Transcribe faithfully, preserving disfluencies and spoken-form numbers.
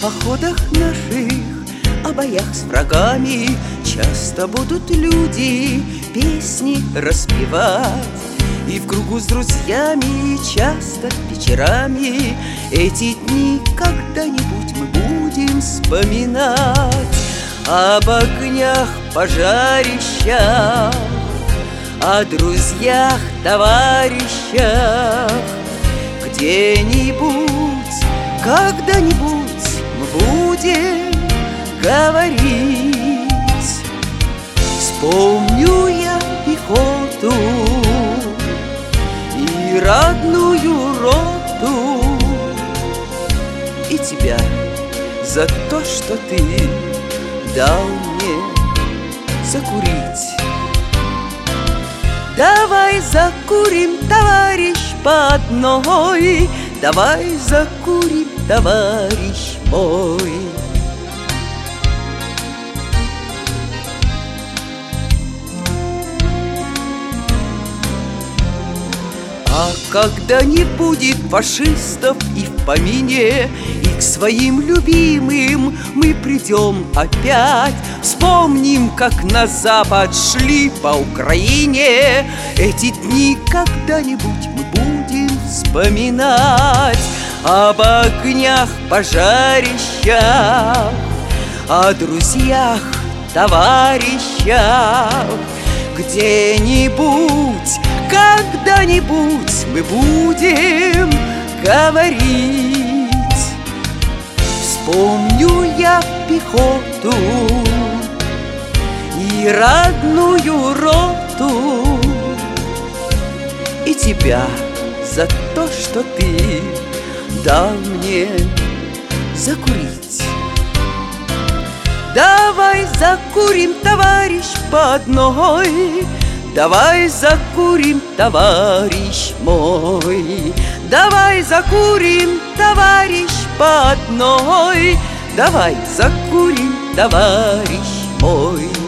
походах наших, о боях с врагами часто будут люди песни распевать. И в кругу с друзьями часто вечерами эти дни когда-нибудь мы будем вспоминать. Об огнях, пожарищах, о друзьях, товарищах. Где-нибудь, когда-нибудь мы будем говорить. Вспомню я пехоту и родную роту, и тебя за то, что ты дал мне закурить. Давай закурим, товарищ, по одной. Давай закурим, товарищ мой. А когда не будет фашистов и в помине, и к своим любимым мы придем опять, вспомним, как на запад шли по Украине. Эти дни когда-нибудь мы будем вспоминать. Об огнях, пожарищах, о друзьях, товарищах. Где-нибудь, когда-нибудь мы будем говорить. Вспомню я пехоту и родную роту, и тебя за то, что ты дал мне закурить. Давай закурим, товарищ, по одной. Давай закурим, товарищ мой. Давай закурим, товарищ, по одной. Давай закурим, товарищ мой.